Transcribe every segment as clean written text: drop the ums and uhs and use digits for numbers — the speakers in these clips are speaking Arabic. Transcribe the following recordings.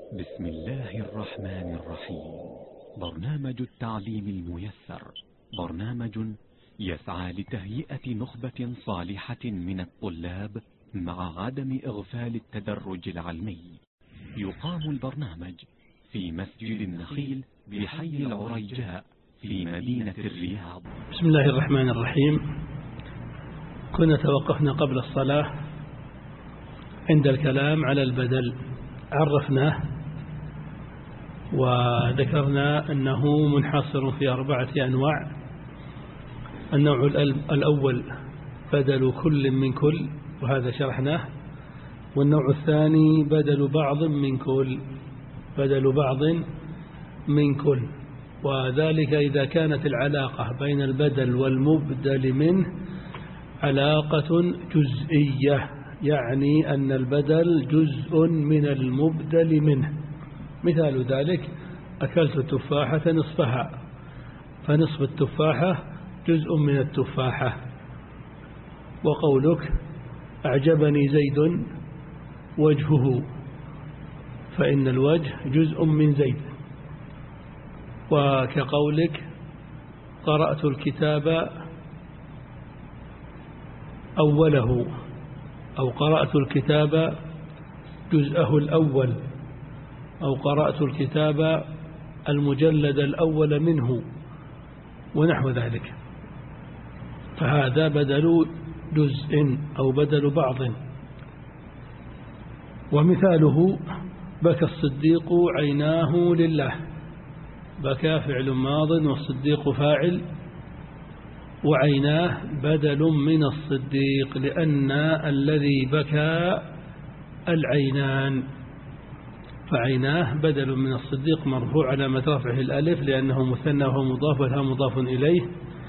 بسم الله الرحمن الرحيم. برنامج التعليم الميسر برنامج يسعى لتهيئة نخبة صالحة من الطلاب مع عدم إغفال التدرج العلمي. يقام البرنامج في مسجد النخيل بحي العريجاء في مدينة الرياض. بسم الله الرحمن الرحيم. كنا توقفنا قبل الصلاة عند الكلام على البدل، عرفناه وذكرنا أنه منحصر في 4 أنواع. النوع الأول بدل كل من كل، وهذا شرحناه. والنوع الثاني بدل بعض من كل، بدل بعض من كل، وذلك إذا كانت العلاقة بين البدل والمبدل منه علاقة جزئية، يعني أن البدل جزء من المبدل منه. مثال ذلك: أكلت التفاحة نصفها، فنصف التفاحة جزء من التفاحة. وقولك: أعجبني زيد وجهه، فإن الوجه جزء من زيد. وكقولك: قرأت الكتاب أوله، أو قرأت الكتاب جزءه الأول، أو قرأت الكتاب المجلد الأول منه، ونحو ذلك. فهذا بدل جزء أو بدل بعض. ومثاله: بكى الصديق عيناه لله. بكى فعل ماض والصديق فاعل، وعيناه بدل من الصديق، لأن الذي بكى العينان، فعيناه بدل من الصديق مرفوع علامة رفعه الألف لأنه مثنى وهو مضاف، والها مضاف إليه،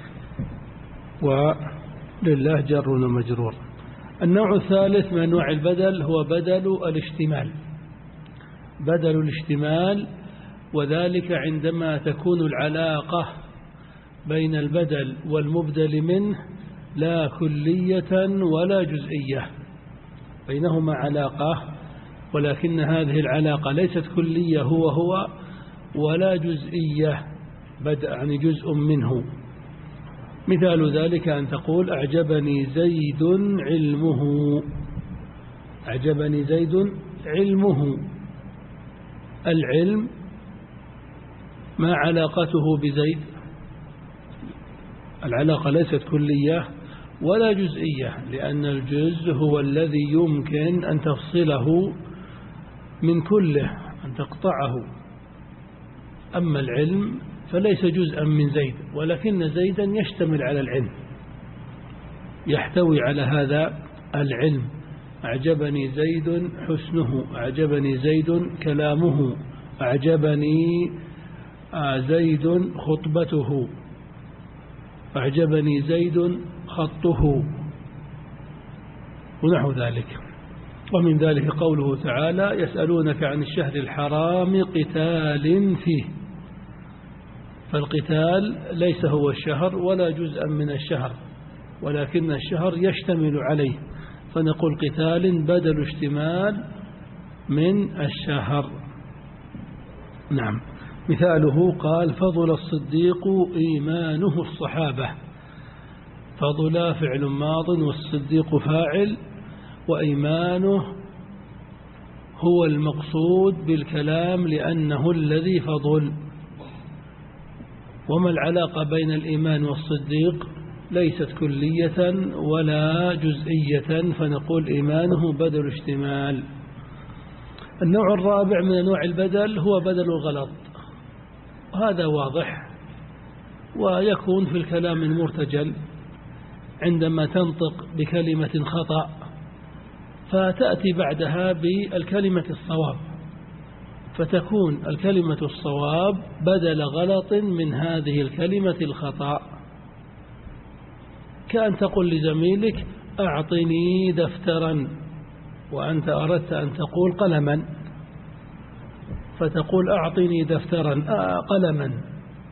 ولله جر ومجرور. النوع الثالث من أنواع البدل هو بدل الاشتمال. بدل الاشتمال، وذلك عندما تكون العلاقة بين البدل والمبدل منه لا كلية ولا جزئية، بينهما علاقة، ولكن هذه العلاقة ليست كلية هو ولا جزئية، يعني جزء منه. مثال ذلك أن تقول: أعجبني زيد علمه. أعجبني زيد علمه. العلم ما علاقته بزيد؟ العلاقة ليست كلية ولا جزئية، لأن الجزء هو الذي يمكن أن تفصله من كله، أن تقطعه. أما العلم فليس جزءا من زيد، ولكن زيدا يشتمل على العلم، يحتوي على هذا العلم. أعجبني زيد حسنه، أعجبني زيد كلامه، أعجبني زيد خطبته، أعجبني زيد خطه، ونحو ذلك. ومن ذلك قوله تعالى: يسألونك عن الشهر الحرام قتال فيه. فالقتال ليس هو الشهر ولا جزءا من الشهر، ولكن الشهر يشتمل عليه، فنقول قتال بدل اشتمال من الشهر. نعم. مثاله: قال: فضل الصديق إيمانه الصحابة. فضل فعل ماض والصديق فاعل، وإيمانه هو المقصود بالكلام لأنه الذي فضل. وما العلاقة بين الإيمان والصديق؟ ليست كلية ولا جزئية، فنقول إيمانه بدل اشتمال. النوع الرابع من أنواع البدل هو بدل الغلط. هذا واضح، ويكون في الكلام المرتجل عندما تنطق بكلمة خطأ فتأتي بعدها بالكلمة الصواب، فتكون الكلمة الصواب بدل غلط من هذه الكلمة الخطأ. كأن تقول لزميلك: أعطني دفترا، وأنت أردت أن تقول قلما، فتقول: أعطني دفترا قلما.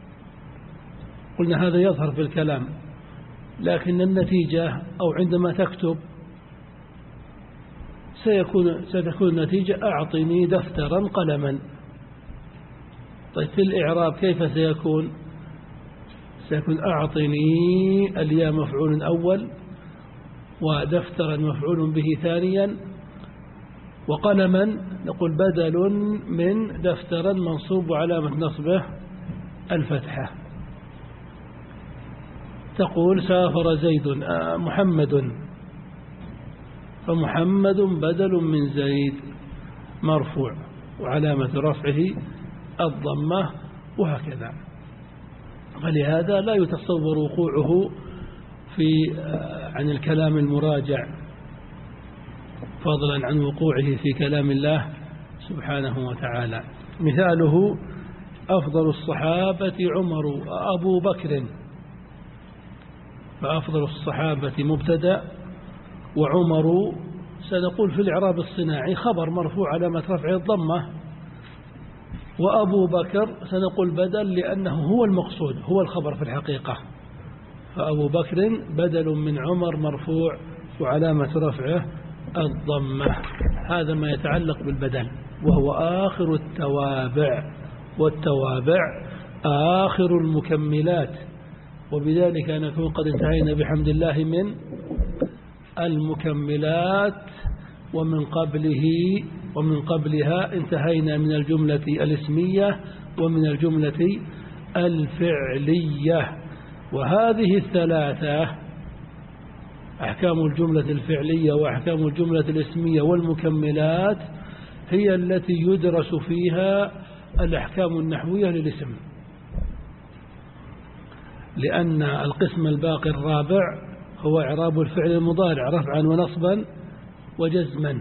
قلنا هذا يظهر في الكلام، لكن النتيجة أو عندما تكتب ستكون النتيجة أعطني دفترا قلما. طيب في الإعراب كيف سيكون أعطني الياء مفعول أول، ودفترا مفعول به ثانيا، وقلما نقول بدل من دفترا منصوب وعلامة نصبه الفتحة. تقول سافر زيد محمد، فمحمد بدل من زيد مرفوع وعلامة رفعه الضمة، وهكذا. فلهذا لا يتصور وقوعه عن الكلام المراجع، فضلا عن وقوعه في كلام الله سبحانه وتعالى. مثاله أفضل الصحابة عمر أبو بكر، فأفضل الصحابة مبتدأ، وعمر سنقول في الإعراب الصناعي خبر مرفوع علامة رفعه الضمة، وأبو بكر سنقول بدل لأنه هو المقصود، هو الخبر في الحقيقة، فأبو بكر بدل من عمر مرفوع وعلامة رفعه الضمة. هذا ما يتعلق بالبدل، وهو آخر التوابع، والتوابع آخر المكملات، وبذلك نكون قد انتهينا بحمد الله من المكملات، ومن قبلها انتهينا من الجملة الاسمية ومن الجملة الفعلية. وهذه الثلاثة أحكام الجملة الفعلية وأحكام الجملة الاسمية والمكملات هي التي يدرس فيها الأحكام النحوية للاسم، لأن القسم الباقي الرابع هو إعراب الفعل المضارع رفعا ونصبا وجزما.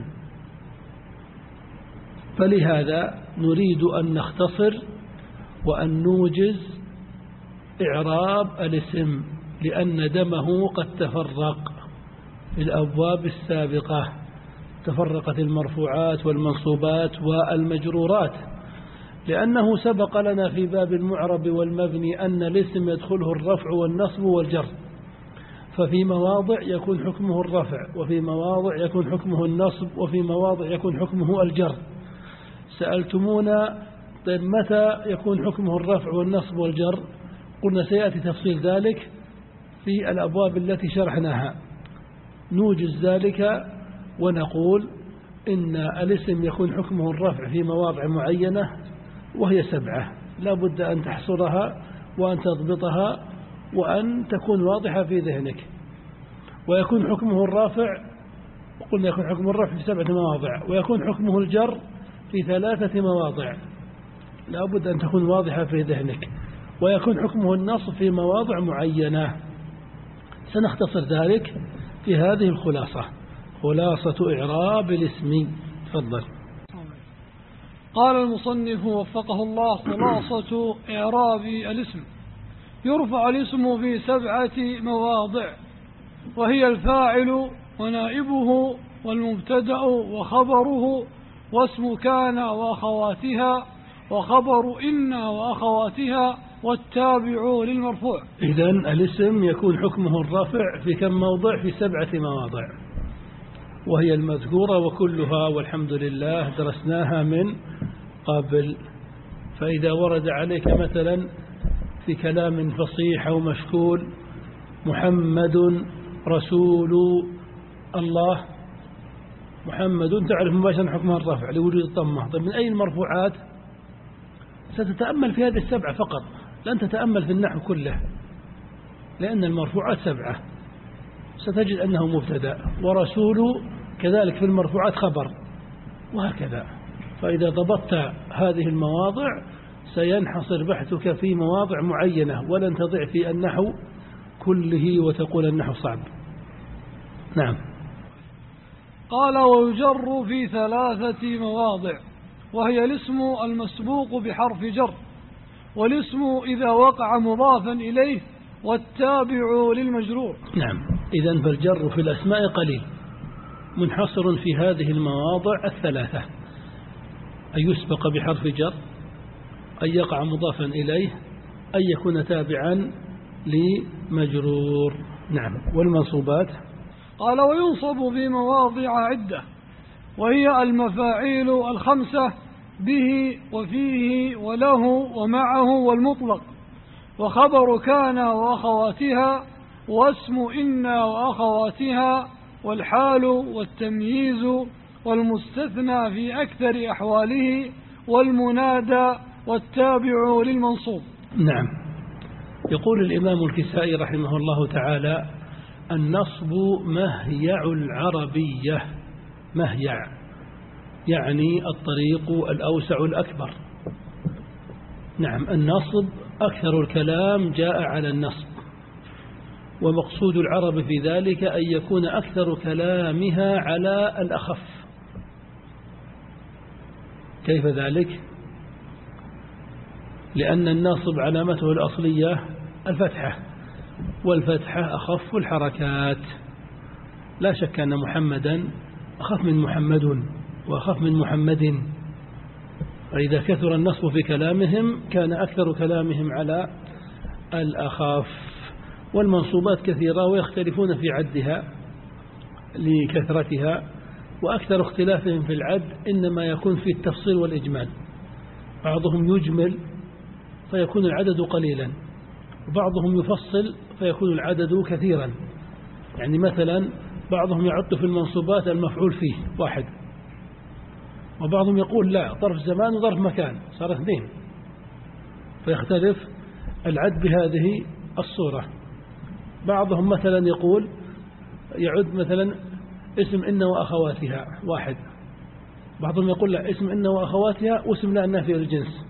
فلهذا نريد أن نختصر وأن نوجز إعراب الاسم، لأن دمه قد تفرق في الأبواب السابقة، تفرقت المرفوعات والمنصوبات والمجرورات، لأنه سبق لنا في باب المعرب والمبني أن الاسم يدخله الرفع والنصب والجر، ففي مواضع يكون حكمه الرفع، وفي مواضع يكون حكمه النصب، وفي مواضع يكون حكمه الجر. سألتمونا طيب متى يكون حكمه الرفع والنصب والجر؟ قلنا سيأتي تفصيل ذلك في الأبواب التي شرحناها. نوجز ذلك ونقول إن الاسم يكون حكمه الرفع في مواضع معينة، وهي 7، لا بد أن تحصرها وأن تضبطها وأن تكون واضحة في ذهنك. ويكون حكمه الرافع، قلنا يكون حكمه الرفع في 7 مواضع، ويكون حكمه الجر في 3 مواضع، لا بد أن تكون واضحة في ذهنك. ويكون حكمه النصب في مواضع معينة. سنختصر ذلك في هذه الخلاصة، خلاصة إعراب الاسم. تفضل. قال المصنف وفقه الله: خلاصة إعراب الاسم: يرفع الاسم في 7 مواضع، وهي الفاعل ونائبه والمبتدأ وخبره واسم كان وأخواتها وخبر إن وأخواتها والتابع للمرفوع. إذن الاسم يكون حكمه الرفع في كم موضع؟ في 7 مواضع، وهي المذكورة وكلها والحمد لله درسناها من قبل. فإذا ورد عليك مثلا في كلام فصيح أو مشكول محمد رسول الله، محمد تعرف مباشرة حكمها الرفع لوجود الضمة. طيب من أي المرفوعات؟ ستتأمل في هذه 7 فقط، لن تتأمل في النحو كله، لأن المرفوعات 7. ستجد أنه مبتدأ، ورسول كذلك في المرفوعات خبر، وهكذا. فإذا ضبطت هذه المواضع سينحصر بحثك في مواضع معينة، ولن تضع في النحو كله وتقول النحو صعب. نعم. قال: ويجر في 3 مواضع، وهي الاسم المسبوق بحرف جر، والاسم إذا وقع مضافا إليه، والتابع للمجرور. نعم. إذن فالجر في الأسماء قليل، منحصر في هذه المواضع 3: أن يسبق بحرف جر، أن يقع مضافا إليه، أن يكون تابعا لمجرور. نعم. والمنصوبات؟ قال: وينصب في مواضع عدة، وهي المفاعيل الخمسة: به وفيه وله ومعه والمطلق، وخبر كان وأخواتها، واسم إن وأخواتها، والحال والتمييز والمستثنى في أكثر أحواله، والمنادى والتابع للمنصوب. نعم. يقول الإمام الكسائي رحمه الله تعالى: النصب مهيع العربية. مهيع يعني الطريق الأوسع الأكبر. نعم، النصب أكثر الكلام جاء على النصب، ومقصود العرب في ذلك أن يكون أكثر كلامها على الأخف. كيف ذلك؟ لأن الناصب علامته الأصلية الفتحة، والفتحة أخف الحركات. لا شك أن محمدا أخف من محمد وأخف من محمد، فإذا كثر النصب في كلامهم كان أكثر كلامهم على الأخف. والمنصوبات كثيرة ويختلفون في عدها لكثرتها، وأكثر اختلافهم في العد إنما يكون في التفصيل والإجمال. بعضهم يجمل فيكون العدد قليلا، وبعضهم يفصل فيكون العدد كثيرا. يعني مثلا بعضهم يعد في المنصوبات المفعول فيه واحد، وبعضهم يقول لا، ظرف زمان وظرف مكان، صار اثنين، فيختلف العد بهذه الصورة. بعضهم مثلا يقول يعد مثلا اسم إن وأخواتها واحد، بعضهم يقول لا، اسم إن وأخواتها واسم لا النافية للجنس.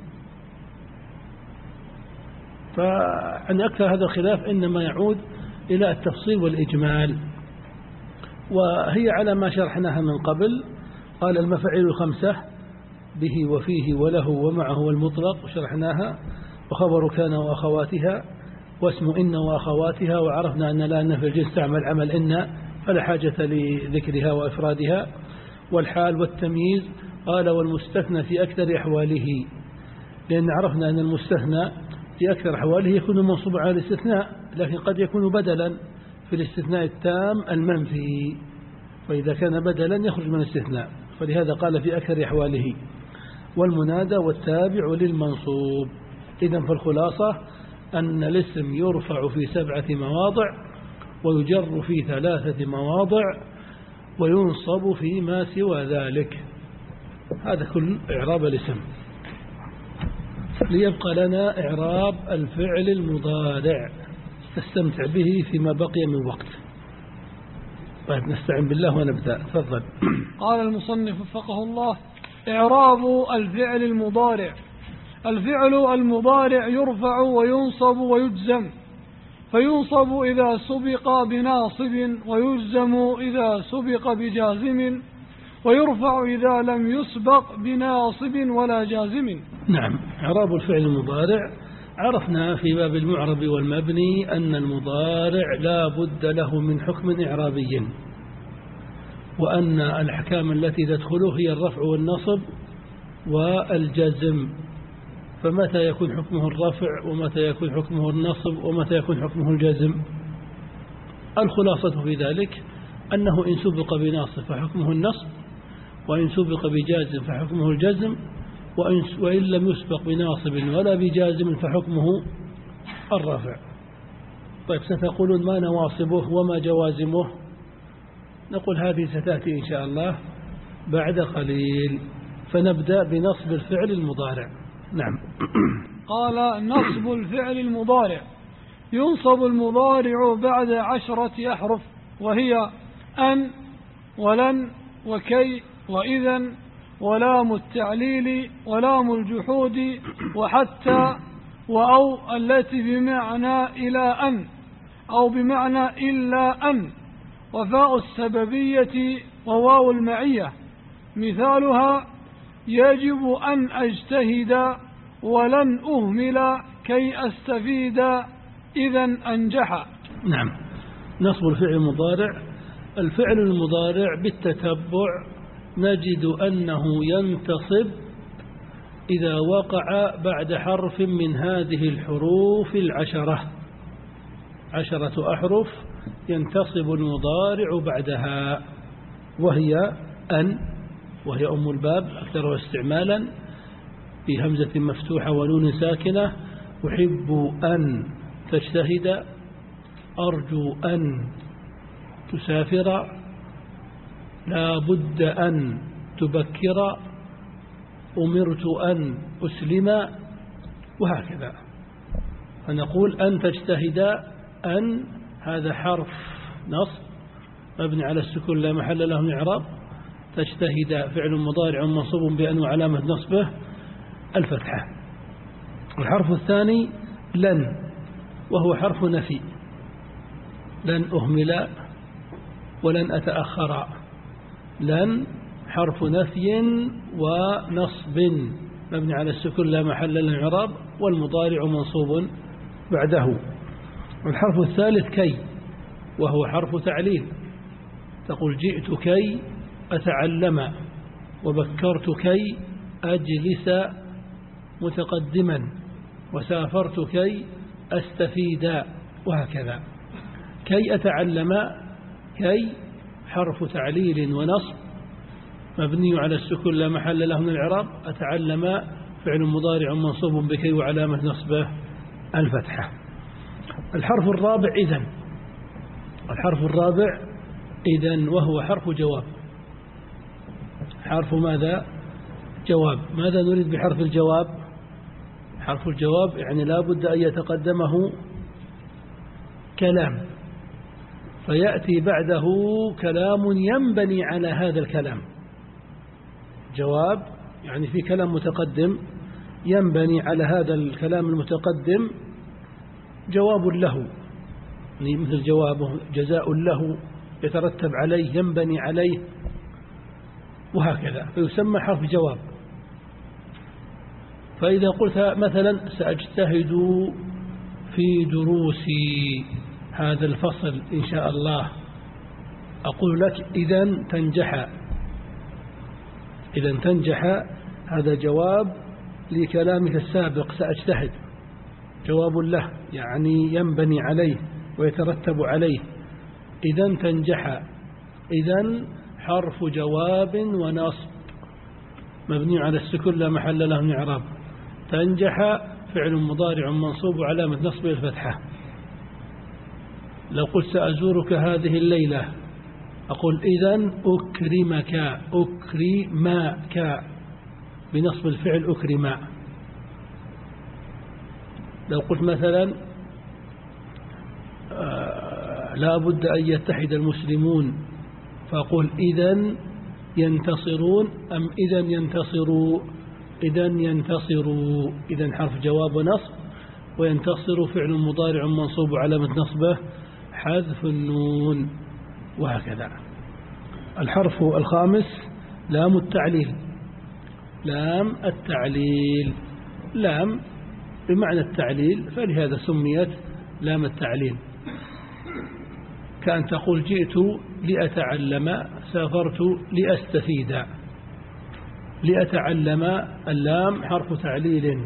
فعن أكثر هذا الخلاف إنما يعود إلى التفصيل والإجمال، وهي على ما شرحناها من قبل. قال المفاعيل الخمسة: به وفيه وله ومعه والمطلق، وشرحناها، وخبر كان وأخواتها، واسم إن وأخواتها، وعرفنا أن لا أن في الجنس تعمل عمل إن فلا حاجة لذكرها وإفرادها، والحال والتمييز. قال والمستثنى في أكثر أحواله، لأن عرفنا أن المستثنى في أكثر أحواله يكون منصوبا على الاستثناء، لكن قد يكون بدلا في الاستثناء التام المنفي، فإذا كان بدلا يخرج من الاستثناء، فلهذا قال في أكثر أحواله. والمنادى والتابع للمنصوب. إذن فالخلاصة أن الاسم يرفع في 7 مواضع، ويجر في 3 مواضع، وينصب فيما سوى ذلك. هذا كل إعراب الاسم. ليبقى لنا إعراب الفعل المضارع، نستمتع به فيما بقي من وقت. طيب نستعين بالله ونبدأ. تفضل. قال المصنف وفقه الله: إعراب الفعل المضارع. الفعل المضارع يرفع وينصب ويجزم، فينصب إذا سبق بناصب، ويجزم إذا سبق بجازم، ويرفع إذا لم يسبق بناصب ولا جازم. نعم. إعراب الفعل المضارع عرفنا في باب المعرب والمبني أن المضارع لا بد له من حكم إعرابي، وأن الأحكام التي تدخله هي الرفع والنصب والجزم. فمتى يكون حكمه الرفع، ومتى يكون حكمه النصب، ومتى يكون حكمه الجزم؟ الخلاصة في ذلك أنه إن سبق بناصب فحكمه النصب، وإن سبق بجازم فحكمه الجزم، وإن لم يسبق بناصب ولا بجازم فحكمه الرفع. طيب ستقولون ما نواصبه وما جوازمه؟ نقول هذه ستأتي إن شاء الله بعد قليل. فنبدأ بنصب الفعل المضارع. نعم. قال: نصب الفعل المضارع. ينصب المضارع بعد 10 أحرف، وهي أن ولن وكي وإذن ولام التعليل ولام الجحود وحتى وأو التي بمعنى إلى أن أو بمعنى إلا أن، وفاء السببية وواو المعية. مثالها: يجب أن أجتهد ولن أهمل كي أستفيد إذن أنجح. نعم. نصب الفعل المضارع. الفعل المضارع بالتتبع نجد أنه ينتصب إذا وقع بعد حرف من هذه الحروف 10 أحرف ينتصب المضارع بعدها، وهي أن وهي أم الباب أكثرها استعمالا بهمزة مفتوحة ونون ساكنة. أحب أن تجتهد، أرجو أن تسافر، لا بد أن تبكر، أمرت أن أسلم، وهكذا. فنقول أن تجتهد، أن هذا حرف نصب مبني على السكون لا محل له من إعراب. تجتهد فعل مضارع منصوب بأن وعلامة نصبه الفتحة. الحرف الثاني لن، وهو حرف نفي. لن أهمل ولن أتأخر. لن حرف نفي ونصب مبني على السكون لا محل له من إعراب، والمضارع منصوب بعده. الحرف الثالث كي، وهو حرف تعليل. تقول جئت كي أتعلم، وبكرت كي أجلس متقدما، وسافرت كي أستفيد، وهكذا. كي أتعلم، كي حرف تعليل ونصب مبني على السكون لا محل له من الإعراب. أتعلم فعل مضارع منصوب بكي وعلامة نصبه الفتحة. الحرف الرابع إذن. الحرف الرابع إذن، وهو حرف جواب. حرف ماذا؟ جواب. ماذا نريد بحرف الجواب؟ حرف الجواب يعني لا بد أن يتقدمه كلام، فيأتي بعده كلام ينبني على هذا الكلام. جواب يعني في كلام متقدم ينبني على هذا الكلام المتقدم جواب له، مثل جوابه جزاء له، يترتب عليه، ينبني عليه، وهكذا، فيسمى حرف جواب. فإذا قلت مثلا سأجتهد في دروسي هذا الفصل إن شاء الله، أقول لك إذن تنجح. إذن تنجح هذا جواب لكلامك السابق سأجتهد، جواب له يعني ينبني عليه ويترتب عليه. إذن تنجح، إذن حرف جواب ونصب مبني على السكون لا محل له من إعراب. تنجح فعل مضارع منصوب وعلامة نصبه الفتحة. لو قلت سأزورك هذه الليلة، أقول إذن أكرمك، أكرمك بنصب الفعل أكرم. لو قلت مثلا لا بد أن يتحد المسلمون، فأقول إذن ينتصرون أم إذن ينتصروا؟ إذن ينتصروا. إذن حرف جواب ونصب، وينتصر فعل مضارع منصوب علامة نصبه حذف النون، وهكذا. الحرف الخامس لام التعليل. لام التعليل، لام بمعنى التعليل، فلهذا سميت لام التعليل. كأن تقول جئت لأتعلم، سافرت لأستفيد. لأتعلم اللام حرف تعليل،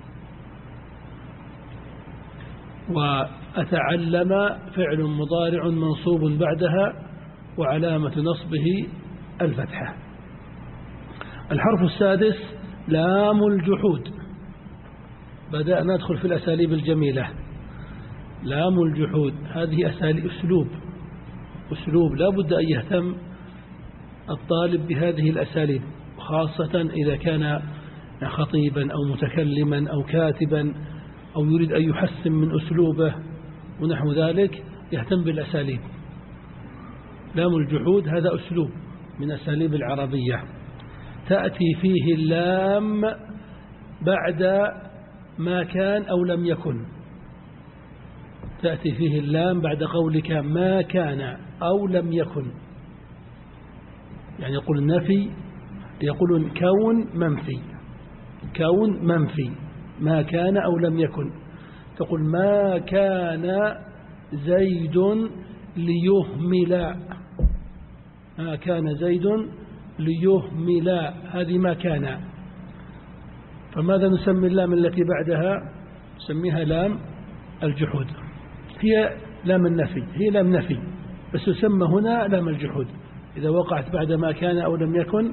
وأتعلم فعل مضارع منصوب بعدها وعلامة نصبه الفتحة. الحرف السادس لام الجحود. بدأنا ندخل في الأساليب الجميلة. لام الجحود هذه أسلوب لا بد أن يهتم الطالب بهذه الأساليب، خاصة إذا كان خطيبا أو متكلما أو كاتبا أو يريد أن يحسن من أسلوبه ونحو ذلك، يهتم بالأساليب. لام الجحود هذا أسلوب من أساليب العربية، تأتي فيه اللام بعد ما كان أو لم يكن. تأتي فيه اللام بعد قولك ما كان أو لم يكن. يعني يقول النفي، يقولون كون منفي، كون منفي، ما كان أو لم يكن. تقول ما كان زيد ليهمل، ما كان زيد ليهمل، هذه ما كان. فماذا نسمي اللام التي بعدها؟ نسميها لام الجحود. هي لام النفي، هي لام نفي، بس تسمى هنا لام الجحود. إذا وقعت بعد ما كان أو لم يكن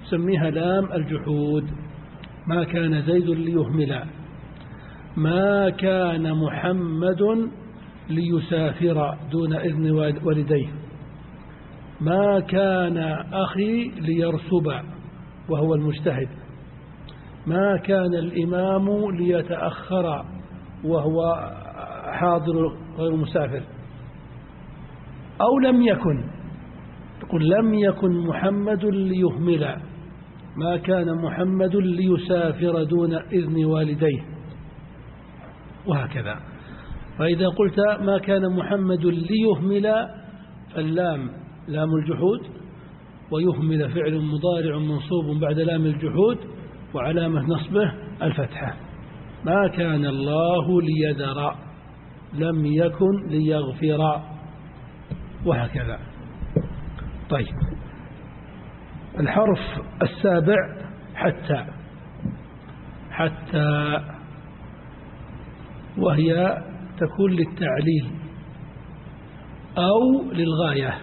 سميها لام الجحود. ما كان زيد ليهمل، ما كان محمد ليسافر دون إذن والديه، ما كان أخي ليرسب وهو المجتهد، ما كان الإمام ليتأخر وهو حاضر غير مسافر. أو لم يكن، تقول لم يكن محمد ليهمل، ما كان محمد ليسافر دون إذن والديه، وهكذا. فإذا قلت ما كان محمد ليهمل فاللام لام الجحود، ويهمل فعل مضارع منصوب بعد لام الجحود وعلامة نصبه الفتحة. ما كان الله ليذر، لم يكن ليغفر، وهكذا. طيب، الحرف السابع حتى. حتى وهي تكون للتعليل أو للغاية.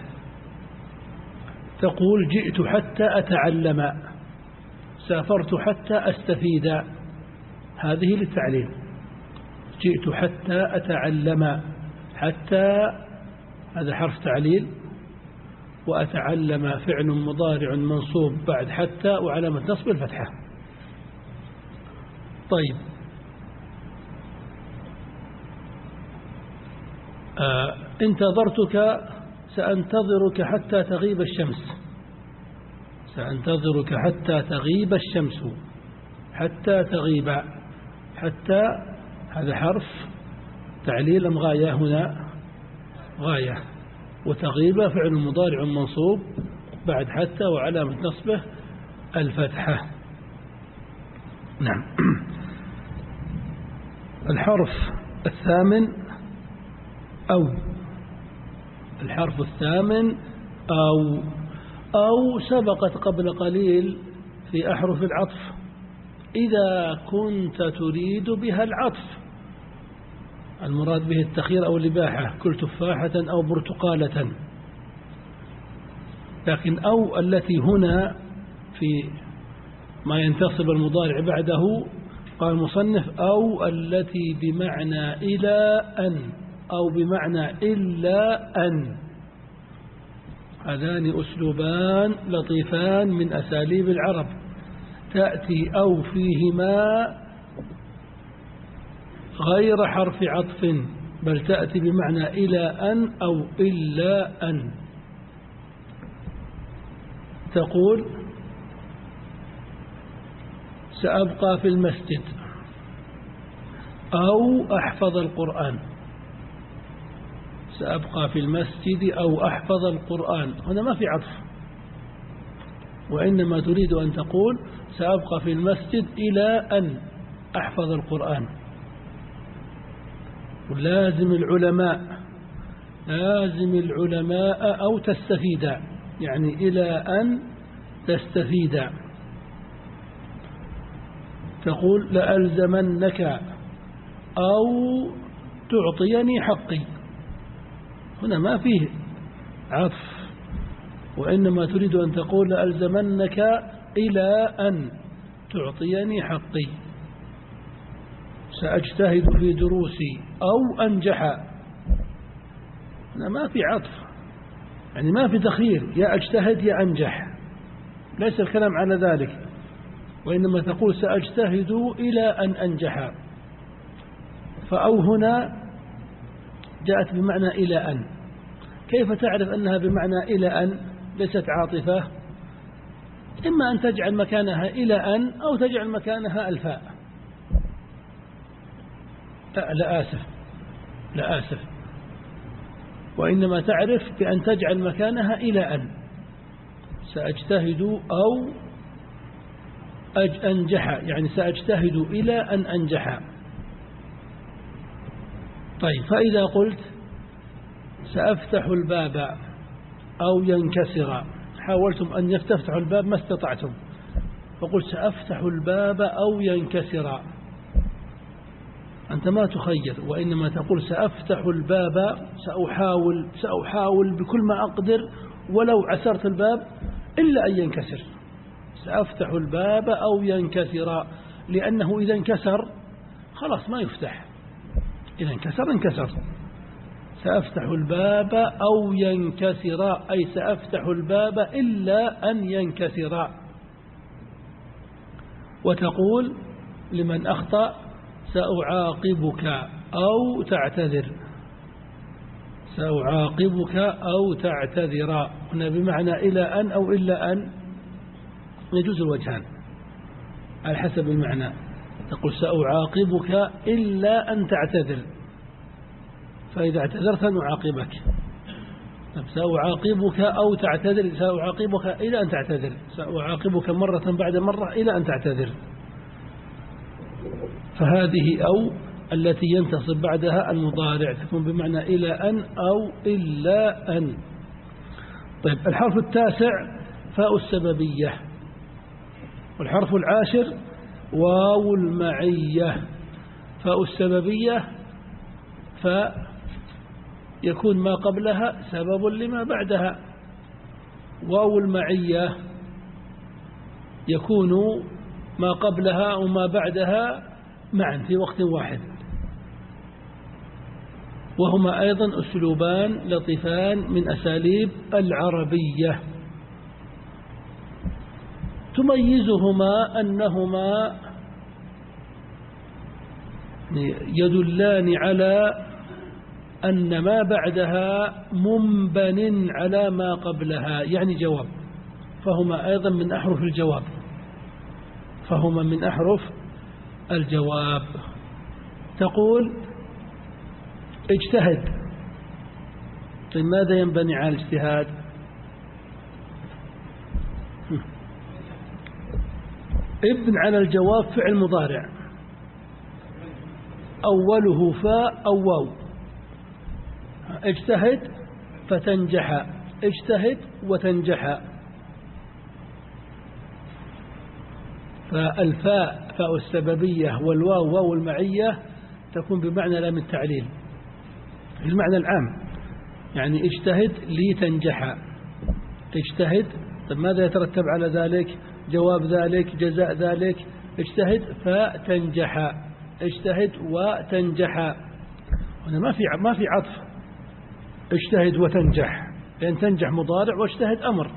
تقول جئت حتى أتعلم، سافرت حتى أستفيد، هذه للتعليل. جئت حتى أتعلم، حتى هذا حرف تعليل، وأتعلم فعل مضارع منصوب بعد حتى وعلامة نصب الفتحة. طيب، انتظرتك، سأنتظرك حتى تغيب الشمس، سأنتظرك حتى تغيب الشمس، حتى تغيب. حتى هذا حرف تعليل أم غاية؟ هنا غاية، وتغيب فعل مضارع منصوب بعد حتى وعلامة نصبه الفتحة. نعم. الحرف الثامن أو، الحرف الثامن أو سبقت قبل قليل في أحرف العطف إذا كنت تريد بها العطف، المراد به التخيير أو الإباحة، كل تفاحة أو برتقالة. لكن أو التي هنا في ما ينتصب المضارع بعده، قال المصنف أو التي بمعنى إلى أن أو بمعنى إلا أن. هذان أسلوبان لطيفان من أساليب العرب، تأتي أو فيهما غير حرف عطف، بل تأتي بمعنى إلى أن أو إلا أن. تقول سأبقى في المسجد أو أحفظ القرآن، سأبقى في المسجد أو أحفظ القرآن، هنا ما في عطف، وإنما تريد أن تقول سأبقى في المسجد إلى أن أحفظ القرآن. ولازم العلماء، لازم العلماء أو تستفيد، يعني إلى أن تستفيد. تقول لألزمنك أو تعطيني حقي، هنا ما فيه عطف، وإنما تريد أن تقول لألزمنك إلى أن تعطيني حقي. سأجتهد في دروسي أو أنجح، هنا ما في عطف، يعني ما في تخيير، يا أجتهد يا أنجح، ليس الكلام على ذلك، وإنما تقول سأجتهد إلى أن أنجح. فأو هنا جاءت بمعنى إلى أن. كيف تعرف أنها بمعنى إلى أن ليست عاطفة؟ إما أن تجعل مكانها إلى أن أو تجعل مكانها الفاء. لا آسف، وإنما تعرف بأن تجعل مكانها إلى أن. سأجتهد أو أنجح، يعني سأجتهد إلى أن أنجح. طيب، فإذا قلت سأفتح الباب أو ينكسر، حاولتم أن يفتحوا الباب ما استطعتم، فقلت سأفتح الباب أو ينكسر، أنت ما تخير، وإنما تقول سأفتح الباب، سأحاول بكل ما أقدر ولو عسرت الباب إلا أن ينكسر، سأفتح الباب أو ينكسر، لأنه إذا انكسر خلاص ما يفتح، إذا انكسر. سأفتح الباب أو ينكسر، أي سأفتح الباب إلا أن ينكسر. وتقول لمن أخطأ سأعاقبك أو تعتذر، سأعاقبك أو تعتذر، هنا بمعنى إلى أن أو إلا أن، يجوز الوجهان على حسب المعنى. تقول سأعاقبك إلا أن تعتذر، فإذا اعتذرت نعاقبك. سأعاقبك أو تعتذر، سأعاقبك إلى أن تعتذر، سأعاقبك مرة بعد مرة إلى أن تعتذر. فهذه أو التي ينتصب بعدها المضارع تكون بمعنى إلى أن أو إلا أن. طيب الحرف التاسع فاء السببية، والحرف العاشر واو المعية. فاء السببية فيكون ما قبلها سبب لما بعدها، واو المعية يكون ما قبلها وما بعدها معا في وقت واحد، وهما أيضا أسلوبان لطيفان من أساليب العربية. تميزهما أنهما يدلان على أن ما بعدها منبن على ما قبلها، يعني جواب، فهما أيضا من أحرف الجواب، فهما من أحرف الجواب. تقول اجتهد، طيب ماذا ينبني على الاجتهاد؟ ابن على الجواب فعل مضارع أوله فاء أو واو، اجتهد فتنجح، اجتهد وتنجح. فالفاء فاء السببية والواو واو المعية تكون بمعنى لام التعليل في المعنى العام، يعني اجتهد لتنجح، اجتهد. طيب ماذا يترتب على ذلك؟ جواب ذلك، جزاء ذلك. اجتهد فتنجح، اجتهد وتنجح. هنا ما في عطف اجتهد وتنجح، لأن تنجح مضارع واجتهد أمر،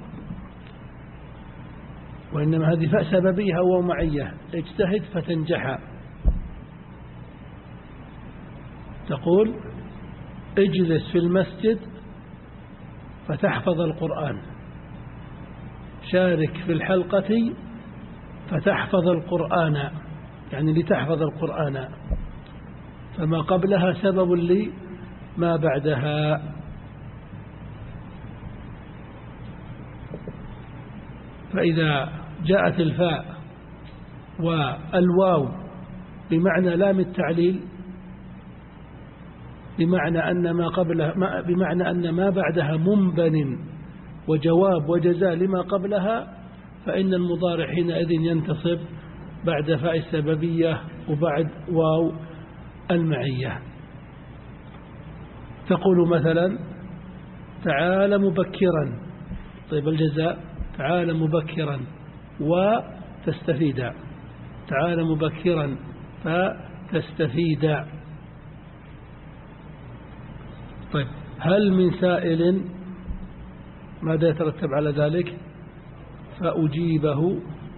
وإنما هذه فاء سببية أو معية، اجتهد فتنجح. تقول اجلس في المسجد فتحفظ القرآن، شارك في الحلقة فتحفظ القرآن، يعني لتحفظ القرآن، فما قبلها سبب لما بعدها. فإذا جاءت الفاء والواو بمعنى لام التعليل، بمعنى أن ما بعدها منبن وجواب وجزاء لما قبلها، فإن المضارع حينئذ ينتصب بعد فاء السببية وبعد واو المعية. تقول مثلا تعال مبكرا، طيب الجزاء تعال مبكرا وتستفيد، تعال مبكرا فتستفيد. طيب هل من سائل؟ ماذا يترتب على ذلك؟ فأجيبه،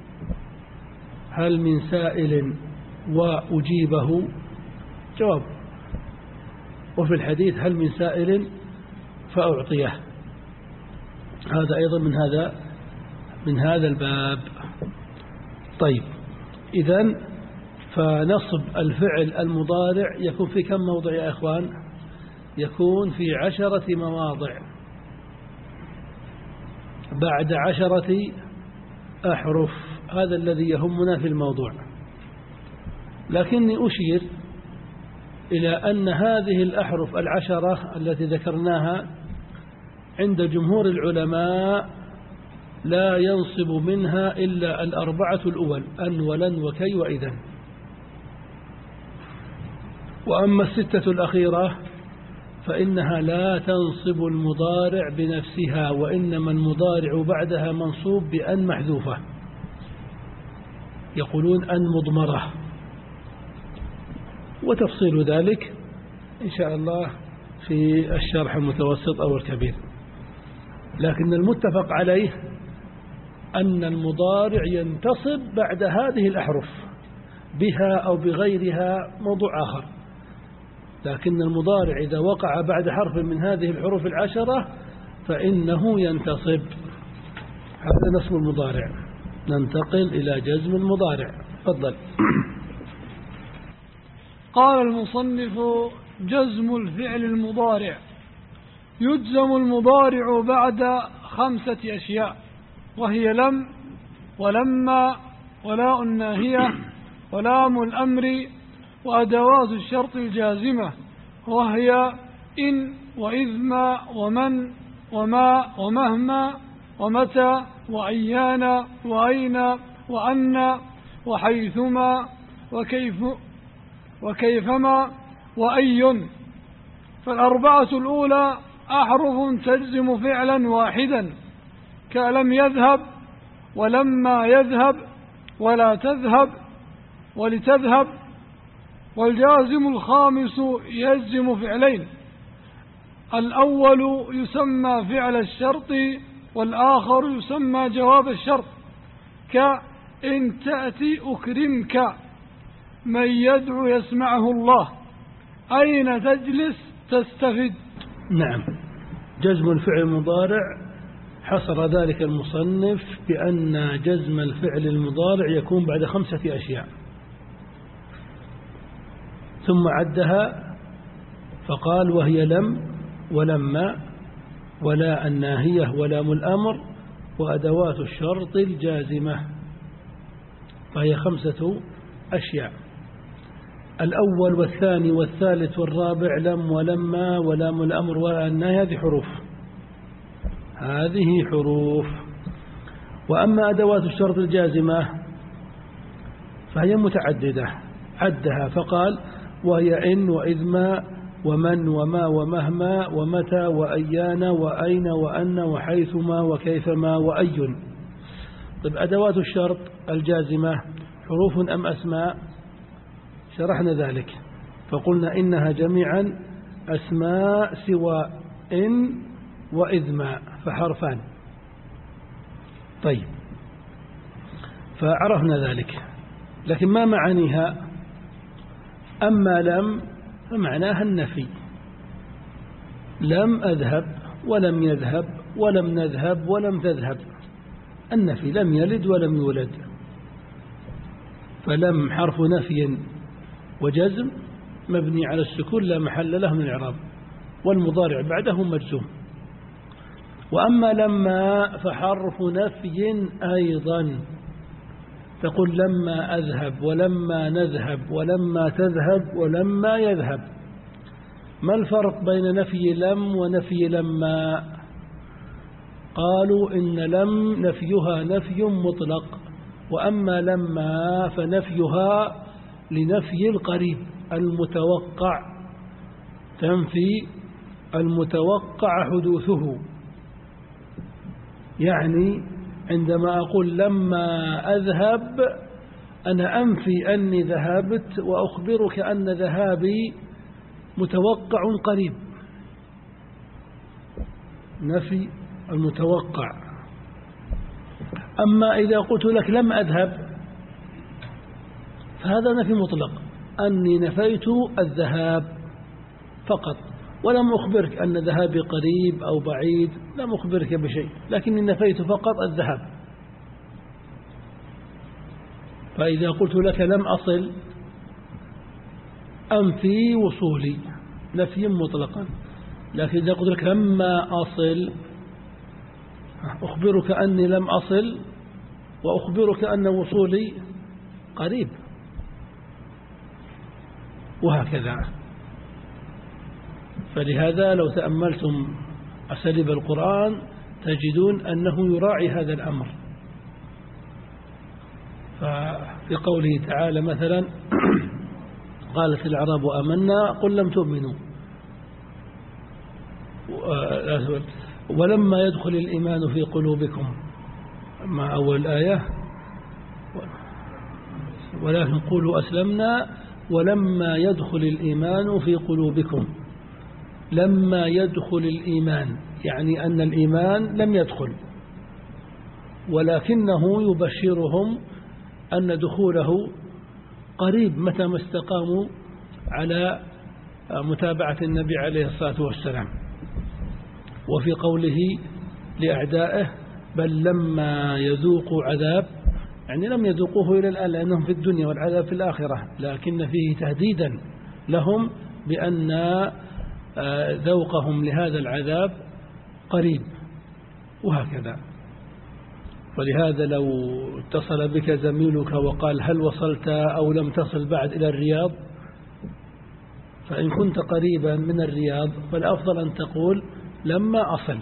هل من سائل وأجيبه جواب. وفي الحديث هل من سائل فأعطيه، هذا أيضا من هذا الباب. طيب إذن فنصب الفعل المضارع يكون في كم موضع يا إخوان؟ يكون في 10 مواضع بعد 10 أحرف، هذا الذي يهمنا في الموضوع. لكني أشير إلى أن هذه الأحرف 10 التي ذكرناها عند جمهور العلماء لا ينصب منها إلا 4 الأول، أن ولن وكي وإذن. وأما 6 الأخيرة فإنها لا تنصب المضارع بنفسها، وإنما المضارع بعدها منصوب بأن محذوفة، يقولون أن مضمرة، وتفصيل ذلك إن شاء الله في الشرح المتوسط أو الكبير. لكن المتفق عليه أن المضارع ينتصب بعد هذه الأحرف بها أو بغيرها موضوع آخر، لكن المضارع إذا وقع بعد حرف من هذه الحروف 10 فإنه ينتصب. هذا نصب المضارع. ننتقل إلى جزم المضارع. تفضل. قال المصنف: جزم الفعل المضارع. يجزم المضارع بعد 5 أشياء، وهي لم، ولما، ولاء الناهية، ولام الأمر، وأدوات الشرط الجازمة، وهي إن، وإذما، ومن، وما، ومهما، ومتى، وأيان، وأين، وأن، وحيثما، وكيفما، وأي. فالأربعة الأولى أحرف تجزم فعلا واحدا، كلم يذهب، ولما يذهب، ولا تذهب، ولتذهب. والجازم الخامس يجزم فعلين، الأول يسمى فعل الشرط، والآخر يسمى جواب الشرط، كإن تأتي أكرمك، من يدعو يسمعه الله، أين تجلس تستفد. نعم. جزم الفعل المضارع حصر ذلك المصنف بأن جزم الفعل المضارع يكون بعد 5 أشياء، ثم عدها فقال: وهي لم، ولما، ولا الناهية، ولام الأمر، وأدوات الشرط الجازمة. فهي 5 أشياء. الأول والثاني والثالث والرابع لم، ولما، ولام الأمر، ولا الناهية، هذه حروف. وأما أدوات الشرط الجازمة فهي متعددة، عدها فقال: وهي إن، وإذما، ومن، وما، ومهما، ومتى، وأيان، وأين، وأن، وحيثما، وكيفما، وأي. طيب، أدوات الشرط الجازمة حروف أم أسماء؟ شرحنا ذلك فقلنا إنها جميعا أسماء سوى إن وإذما، فحرفان. طيب، فعرفنا ذلك، لكن ما معانيها؟ أما لم فمعناها النفي، لم أذهب، ولم يذهب، ولم نذهب، ولم تذهب، النفي، لم يلد ولم يولد. فلم حرف نفي وجزم مبني على السكون لا محل له من الإعراب، والمضارع بعده مجزوم. وأما لما فحرف نفي أيضا، تقول لما أذهب، ولما نذهب، ولما تذهب، ولما يذهب. ما الفرق بين نفي لم ونفي لما؟ قالوا إن لم نفيها نفي مطلق، وأما لما فنفيها لنفي القريب المتوقع، تنفي المتوقع حدوثه. يعني عندما أقول لما أذهب أنا أنفي أني ذهبت، وأخبرك أن ذهابي متوقع قريب، نفي المتوقع. أما إذا قلت لك لم أذهب فهذا نفي مطلق، أني نفيت الذهاب فقط، ولم أخبرك أن ذهابي قريب أو بعيد، لم أخبرك بشيء، لكني نفيت فقط الذهاب. فإذا قلت لك لم أصل أنفي وصولي، نفي مطلقا. لكن إذا قلت لك لما أصل أخبرك أني لم أصل، وأخبرك أن وصولي قريب، وهكذا. فلهذا لو تأملتم أساليب القرآن تجدون أنه يراعي هذا الأمر. ففي قوله تعالى مثلا قالت الأعراب آمنا قل لم تؤمنوا، ولما يدخل الإيمان في قلوبكم، مع أول آية ولكن قولوا أسلمنا ولما يدخل الإيمان في قلوبكم. لما يدخل الإيمان يعني أن الإيمان لم يدخل، ولكنه يبشرهم أن دخوله قريب متى ما استقاموا على متابعة النبي عليه الصلاة والسلام. وفي قوله لأعدائه بل لما يذوقوا عذاب، يعني لم يذوقوه إلى الآن لأنهم في الدنيا والعذاب في الآخرة، لكن فيه تهديدا لهم بأن ذوقهم لهذا العذاب قريب، وهكذا. ولهذا لو اتصل بك زميلك وقال هل وصلت أو لم تصل بعد إلى الرياض، فإن كنت قريبا من الرياض فالأفضل أن تقول لما أصل،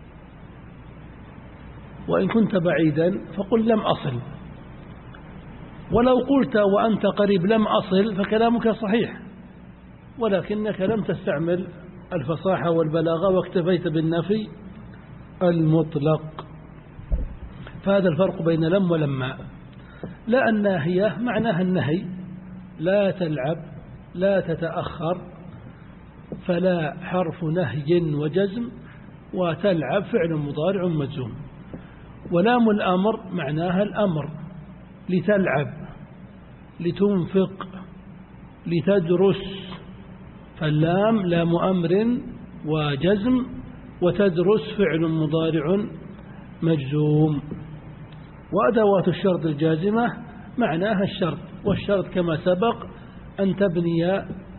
وإن كنت بعيدا فقل لم أصل. ولو قلت وأنت قريب لم أصل فكلامك صحيح، ولكنك لم تستعمل الفصاحة والبلاغة واكتفيت بالنفي المطلق. فهذا الفرق بين لم ولما. لا الناهية معناها النهي، لا تلعب لا تتأخر، فلا حرف نهي وجزم، وتلعب فعل مضارع مجزوم. ولام الأمر معناها الأمر، لتلعب لتنفق لتدرس، فاللام لام أمر وجزم، وتدرس فعل مضارع مجزوم. وأدوات الشرط الجازمة معناها الشرط، والشرط كما سبق أن تبني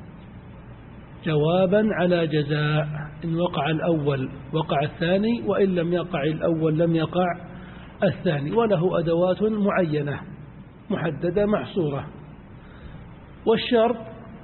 جوابا على جزاء، إن وقع الأول وقع الثاني، وإن لم يقع الأول لم يقع الثاني، وله أدوات معينة محددة محصورة. والشرط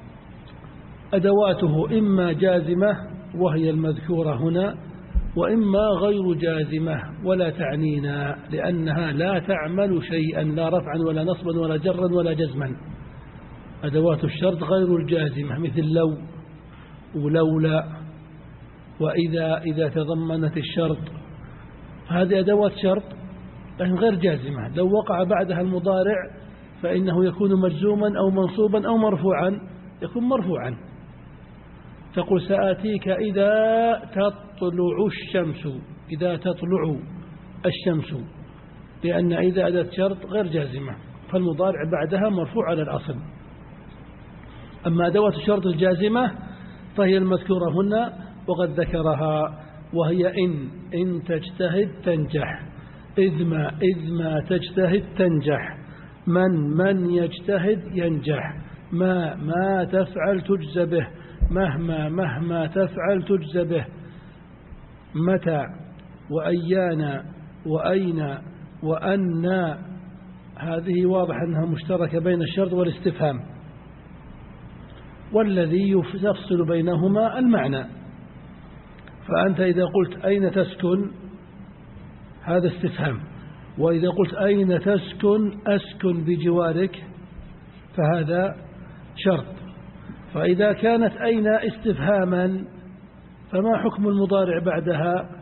أدواته إما جازمة وهي المذكورة هنا، وإما غير جازمة ولا تعنينا، لأنها لا تعمل شيئا، لا رفعا ولا نصبا ولا جرا ولا جزما. أدوات الشرط غير الجازمة مثل لو ولولا وإذا تضمنت الشرط، هذه أدوات شرط لكن غير جازمة. لو وقع بعدها المضارع فإنه يكون مجزوما أو منصوبا أو مرفوعا، يكون مرفوعا. تقول سآتيك إذا تطلع الشمس، إذا تطلع الشمس، لأن إذا أداة شرط غير جازمة، فالمضارع بعدها مرفوع على الأصل. أما أدوات الشرط الجازمة فهي المذكورة هنا وقد ذكرها، وهي إن تجتهد تنجح، إذ ما تجتهد تنجح، من يجتهد ينجح، ما تفعل تجزى به، مهما تفعل تجزى به، متى وأيان وأين وأن، هذه واضح أنها مشتركة بين الشرط والاستفهام، والذي يفصل بينهما المعنى. فأنت إذا قلت أين تسكن هذا استفهام، وإذا قلت أين تسكن أسكن بجوارك فهذا شرط. فإذا كانت أين استفهاما فما حكم المضارع بعدها؟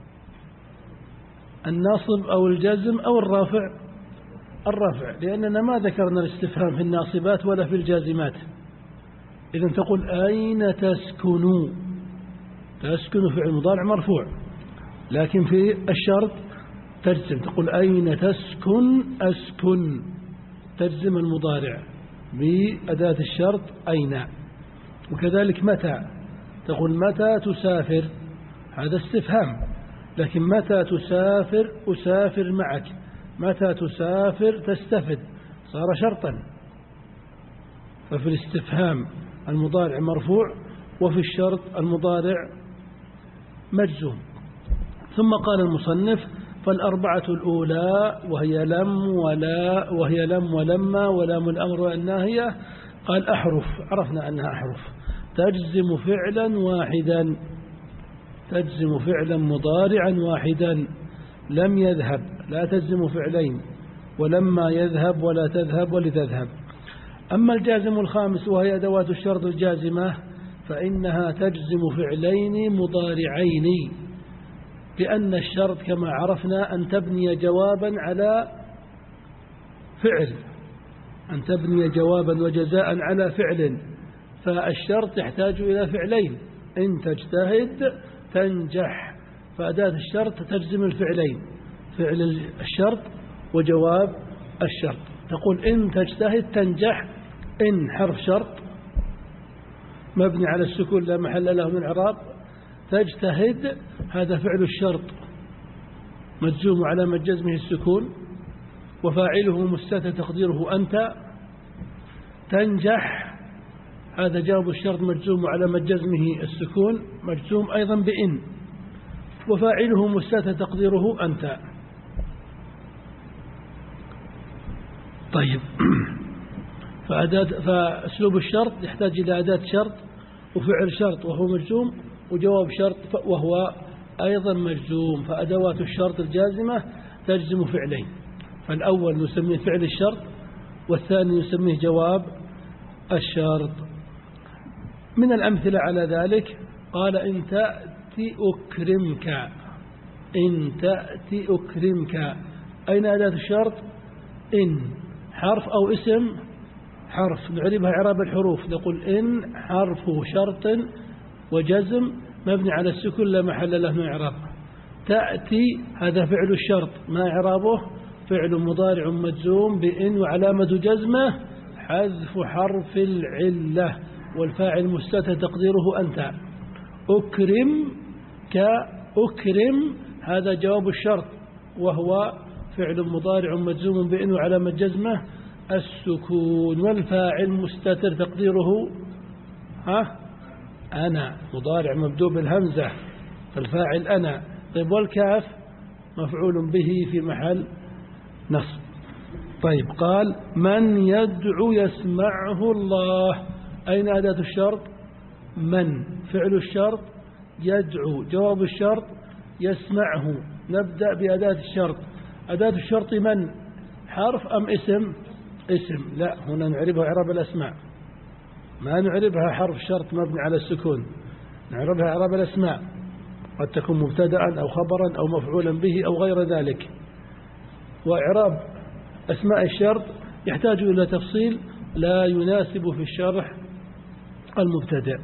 الناصب أو الجزم أو الرافع؟ الرافع، لأننا ما ذكرنا الاستفهام في الناصبات ولا في الجازمات. إذن تقول أين تسكن، تسكن فعل مضارع مرفوع، لكن في الشرط تجزم، تقول أين تسكن أسكن، تجزم المضارع بأداة الشرط أين. وكذلك متى، تقول متى تسافر، هذا استفهام، لكن متى تسافر أسافر معك، متى تسافر تستفد، صار شرطا. ففي الاستفهام المضارع مرفوع، وفي الشرط المضارع مجزوم. ثم قال المصنف فالأربعة الأولى وهي لم ولما ولام الأمر والناهية، قال أحرف، عرفنا أنها أحرف تجزم فعلا واحدا، تجزم فعلا مضارعا واحدا. لم يذهب لا تجزم فعلين، ولما يذهب ولا تذهب ولتذهب. أما الجازم الخامس وهي أدوات الشرط الجازمة فإنها تجزم فعلين مضارعين، لأن الشرط كما عرفنا أن تبني جوابا على فعل، أن تبني جوابا وجزاء على فعل، فالشرط يحتاج إلى فعلين. إن تجتهد تنجح، فأداة الشرط تجزم الفعلين، فعل الشرط وجواب الشرط. تقول إن تجتهد تنجح، إن حرف شرط مبني على السكون لا محل له من إعراب، تجتهد هذا فعل الشرط مجزوم على جزمه السكون وفاعله مستتر تقديره أنت، تنجح هذا جواب الشرط مجزوم على جزمه السكون مجزوم أيضا بإن وفاعله مستتر تقديره أنت. طيب، فأسلوب الشرط يحتاج إلى أداة شرط وفعل شرط وهو مجزوم وجواب شرط وهو أيضا مجزوم، فأدوات الشرط الجازمة تجزم فعلين، فالأول نسميه فعل الشرط والثاني نسميه جواب الشرط. من الأمثلة على ذلك قال إن تأتي أكرمك، إن تأتي أكرمك، أين أداة الشرط؟ إن حرف أو اسم؟ حرف، نعربها إعراب الحروف، نقول إن حرف شرط وجزم مبني على السكون لا محل له من إعراب. تأتي هذا فعل الشرط، ما إعرابه؟ فعل مضارع مجزوم بإن وعلامة جزمه حذف حرف العلة والفاعل مستتر تقديره أنت. أكرم كأكرم هذا جواب الشرط وهو فعل مضارع مجزوم بإن وعلامة جزمه السكون والفاعل مستتر تقديره أنا، مضارع مبدوء بالهمزة فالفاعل أنا. طيب، والكاف مفعول به في محل نصب. طيب، قال من يدعو يسمعه الله، أين أداة الشرط؟ من فعل الشرط، يدعو جواب الشرط، يسمعه. نبدأ بأداة الشرط. أداة الشرط من؟ حرف أم اسم؟ اسم. لا، هنا نعربها إعراب الأسماء، ما نعربها حرف شرط مبني على السكون، نعربها إعراب الأسماء، قد تكون مبتدأ أو خبرا أو مفعولا به أو غير ذلك. وإعراب أسماء الشرط يحتاج إلى تفصيل لا يناسب في الشرح المبتدأ.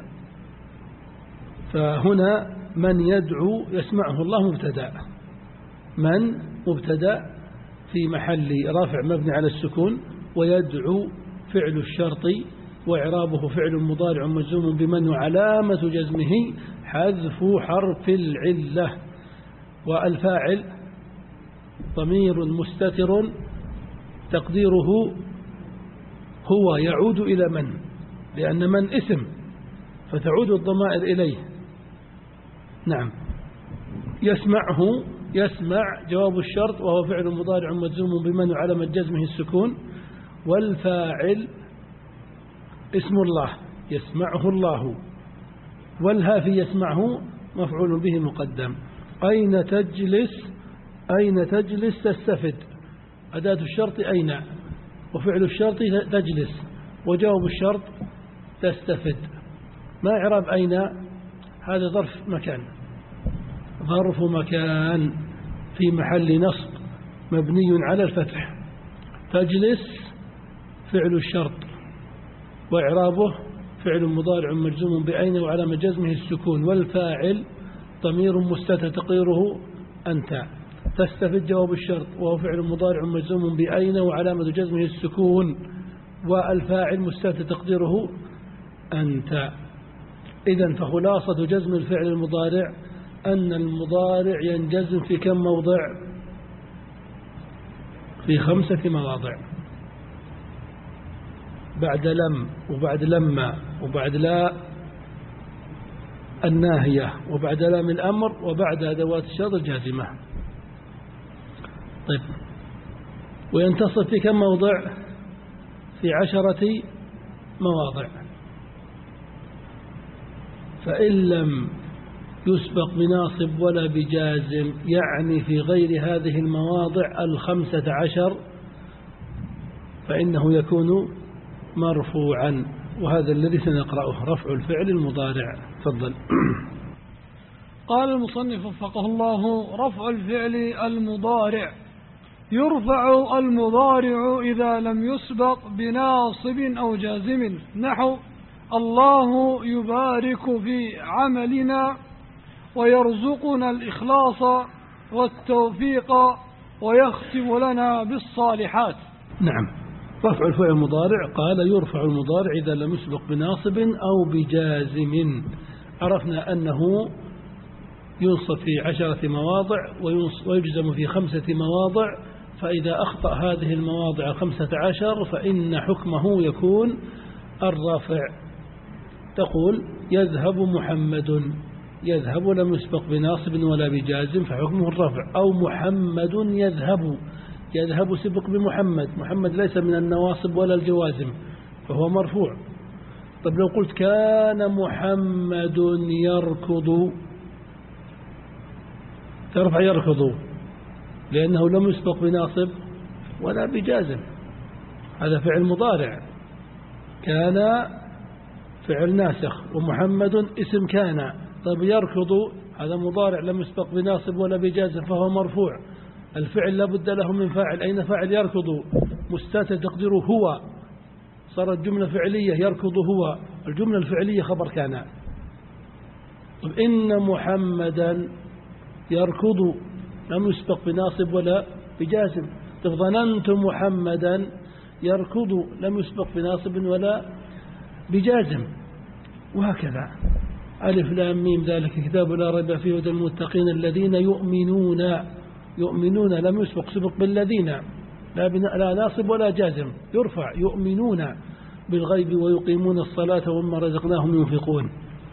فهنا من يدعو يسمعه الله مبتدأ، من مبتدأ في محل رافع مبني على السكون، ويدعو فعل الشرط وإعرابه فعل مضارع مجزوم بمن وعلامة جزمه حذف حرف العلة، والفاعل ضمير مستتر تقديره هو يعود إلى من، لأن من اسم فتعود الضمائر إليه. نعم. يسمعه، يسمع جواب الشرط وهو فعل مضارع مجزوم بمن وعلامة جزمه السكون، والفاعل اسم الله يسمعه الله، والها في يسمعه مفعول به مقدم. أين تجلس، أين تجلس تستفد، أداة الشرط أين وفعل الشرط تجلس وجواب الشرط تستفد. ما إعراب أين؟ هذا ظرف مكان، ظرف مكان في محل نصب مبني على الفتح. تجلس فعل الشرط وإعرابه فعل مضارع مجزوم بأين وعلامة جزمه السكون، والفاعل ضمير مستتر تقديره أنت. تستفد جواب الشرط وهو فعل مضارع مجزوم بأين وعلامة جزمه السكون، والفاعل مستتر تقديره أنت. إذن فخلاصة جزم الفعل المضارع أن المضارع ينجزم في كم موضع؟ في 5 مواضع، بعد لم وبعد لما وبعد لا الناهية وبعد لام الأمر وبعد أدوات الشرط الجازمة. طيب، وينتصف في كم موضع؟ في 10 مواضع. فإن لم يسبق بناصب ولا بجازم، يعني في غير هذه المواضع 15، فإنه يكون مرفوعا، وهذا الذي سنقرأه رفع الفعل المضارع. تفضل. قال المصنف وفقه الله: رفع الفعل المضارع يرفع المضارع إذا لم يسبق بناصب أو جازم، نحو الله يبارك في عملنا ويرزقنا الإخلاص والتوفيق ويختم لنا بالصالحات. نعم. رفع الفعل المضارع، قال يرفع المضارع إذا لم يسبق بناصب أو بجازم. عرفنا أنه ينصب في 10 مواضع ويجزم في 5 مواضع، فإذا أخطأ هذه المواضع 15 فإن حكمه يكون الرفع. تقول يذهب محمد، يذهب لم يسبق بناصب ولا بجازم فحكمه الرفع. أو محمد يذهب، يذهب سبق بمحمد، محمد ليس من النواصب ولا الجوازم فهو مرفوع. طب لو قلت كان محمد يركض، ترفع يركض لأنه لم يسبق بناصب ولا بجازم، هذا فعل مضارع، كان فعل ناسخ ومحمد اسم كان. طيب يركض هذا مضارع لم يسبق بناصب ولا بجازم فهو مرفوع، الفعل لا بد له من فاعل، أين فاعل يركض؟ مستتر تقديره هو، صارت جملة فعلية يركض هو، الجملة الفعلية خبر كان. طب إن محمدا يركض لم يسبق بناصب ولا بجازم. طب ظننت محمدا يركض لم يسبق بناصب ولا بجازم، وهكذا. ألف لام ميم ذلك كتاب لا ريب فيه هدى للمتقين الذين يؤمنون، يؤمنون لم يسبق سبق بالذين، لا ناصب ولا جازم، يرفع يؤمنون بالغيب ويقيمون الصلاة ومما رزقناهم ينفقون،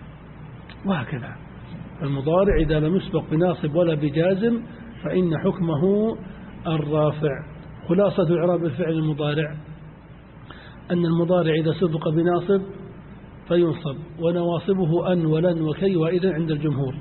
وهكذا. المضارع إذا لم يسبق بناصب ولا بجازم فإن حكمه الرافع. خلاصة إعراب الفعل المضارع أن المضارع إذا سبق بناصب فينصب، ونواصبه أن ولن وكي وإذا عند الجمهور،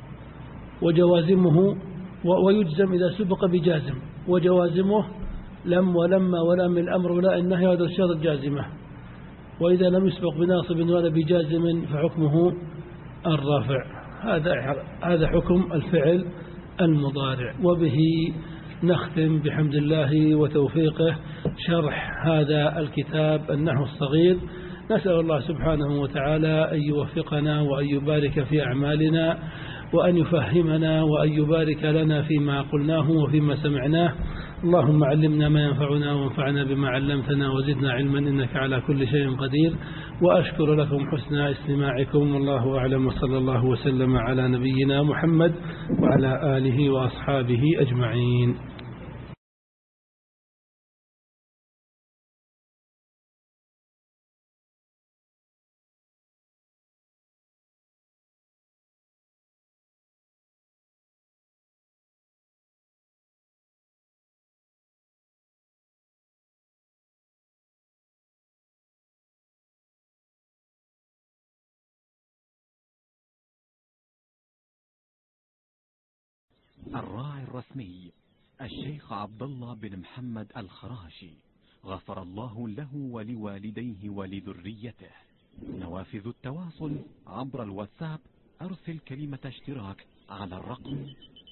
وجوازمه ويجزم إذا سبق بجازم، وجوازمه لم ولما ولام الأمر ولا النهي هذا الشرط الجازمة. وإذا لم يسبق بناصب ولا بجازم فحكمه الرافع. هذا حكم الفعل المضارع. وبه نختم بحمد الله وتوفيقه شرح هذا الكتاب النحو الصغير. نسأل الله سبحانه وتعالى أن يوفقنا وأن يبارك في أعمالنا وأن يفهمنا وأن يبارك لنا فيما قلناه وفيما سمعناه. اللهم علمنا ما ينفعنا وانفعنا بما علمتنا وزدنا علما إنك على كل شيء قدير. وأشكر لكم حسن استماعكم، والله أعلم، وصلى الله وسلم على نبينا محمد وعلى آله وأصحابه أجمعين. الراعي الرسمي الشيخ عبد الله بن محمد الخراشي، غفر الله له ولوالديه ولذريته. نوافذ التواصل عبر الواتساب، أرسل كلمة اشتراك على الرقم